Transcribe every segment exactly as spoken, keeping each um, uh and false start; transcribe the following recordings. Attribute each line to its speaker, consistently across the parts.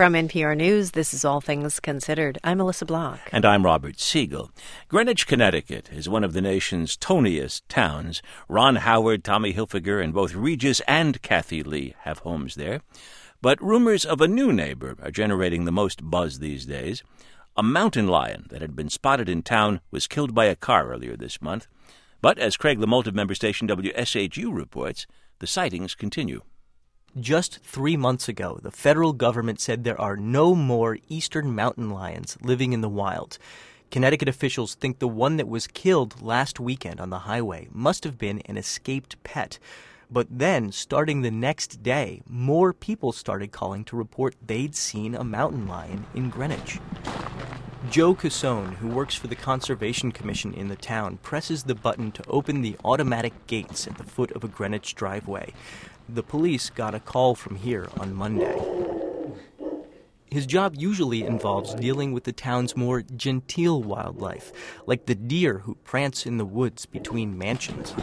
Speaker 1: From N P R News, this is All Things Considered. I'm Melissa Block.
Speaker 2: And I'm Robert Siegel. Greenwich, Connecticut is one of the nation's toniest towns. Ron Howard, Tommy Hilfiger, and both Regis and Kathy Lee have homes there. But rumors of a new neighbor are generating the most buzz these days. A mountain lion that had been spotted in town was killed by a car earlier this month. But as Craig LaMolt of member station W S H U reports, the sightings continue.
Speaker 3: Just three months ago, the federal government said there are no more eastern mountain lions living in the wild. Connecticut officials think the one that was killed last weekend on the highway must have been an escaped pet. But then, starting the next day, more people started calling to report they'd seen a mountain lion in Greenwich. Joe Casone, who works for the Conservation Commission in the town, presses the button to open the automatic gates at the foot of a Greenwich driveway. The police got a call from here on Monday. His job usually involves dealing with the town's more genteel wildlife, like the deer who prance in the woods between mansions.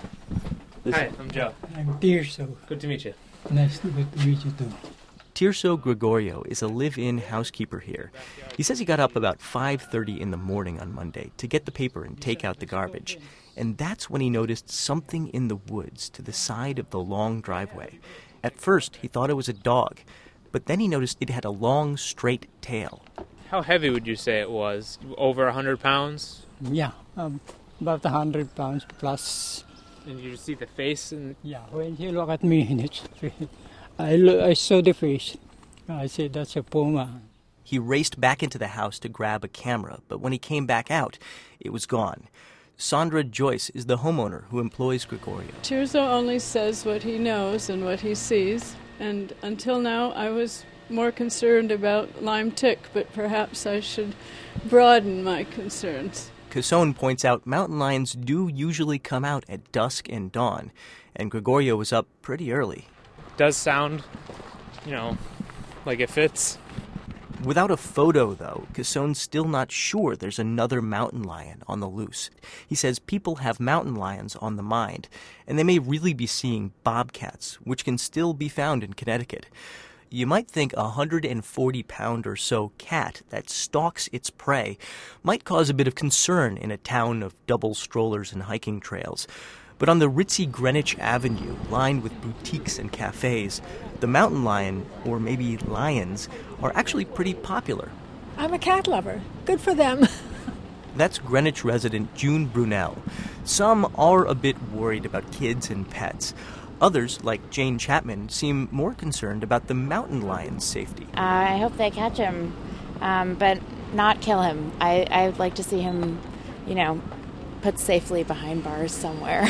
Speaker 4: Hi, I'm Joe.
Speaker 5: I'm Tirso.
Speaker 4: Good to meet you.
Speaker 5: Nice to meet you too.
Speaker 3: Tirso Gregorio is a live-in housekeeper here. He says he got up about five thirty in the morning on Monday to get the paper and take out the garbage. And that's when he noticed something in the woods to the side of the long driveway. At first, he thought it was a dog, but then he noticed it had a long, straight tail.
Speaker 4: How heavy would you say it was? Over one hundred pounds?
Speaker 5: Yeah, um, about one hundred pounds plus.
Speaker 4: And you see the face? And
Speaker 5: yeah, when he looked at me, I, look, I saw the face. I said, that's a puma.
Speaker 3: He raced back into the house to grab a camera, but when he came back out, it was gone. Sandra Joyce is the homeowner who employs Gregorio.
Speaker 6: Tirso only says what he knows and what he sees, and until now I was more concerned about Lyme tick, but perhaps I should broaden my concerns.
Speaker 3: Casone points out mountain lions do usually come out at dusk and dawn, and Gregorio was up pretty early.
Speaker 4: Does sound, you know, like it fits.
Speaker 3: Without a photo, though, Casone's still not sure there's another mountain lion on the loose. He says people have mountain lions on the mind, and they may really be seeing bobcats, which can still be found in Connecticut. You might think a one hundred forty pound or so cat that stalks its prey might cause a bit of concern in a town of double strollers and hiking trails. But on the ritzy Greenwich Avenue, lined with boutiques and cafes, the mountain lion, or maybe lions, are actually pretty popular.
Speaker 7: I'm a cat lover. Good for them.
Speaker 3: That's Greenwich resident June Brunel. Some are a bit worried about kids and pets. Others, like Jane Chapman, seem more concerned about the mountain lion's safety.
Speaker 8: Uh, I hope they catch him, um, but not kill him. I, I'd like to see him, you know, put safely behind bars somewhere.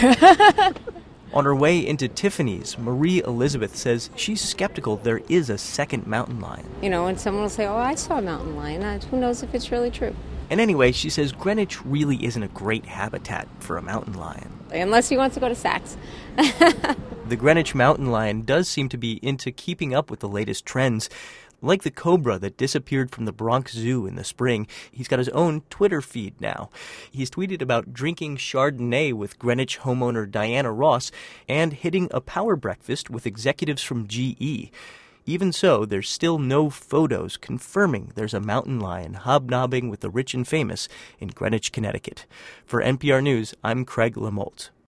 Speaker 3: On her way into Tiffany's, Marie Elizabeth says she's skeptical there is a second mountain lion.
Speaker 9: You know, and someone will say, oh, I saw a mountain lion. Uh, who knows if it's really true?
Speaker 3: And anyway, she says Greenwich really isn't a great habitat for a mountain lion.
Speaker 9: Unless he wants to go to Saks.
Speaker 3: The Greenwich mountain lion does seem to be into keeping up with the latest trends. Like the cobra that disappeared from the Bronx Zoo in the spring, he's got his own Twitter feed now. He's tweeted about drinking Chardonnay with Greenwich homeowner Diana Ross and hitting a power breakfast with executives from G E. Even so, there's still no photos confirming there's a mountain lion hobnobbing with the rich and famous in Greenwich, Connecticut. For N P R News, I'm Craig LaMolt.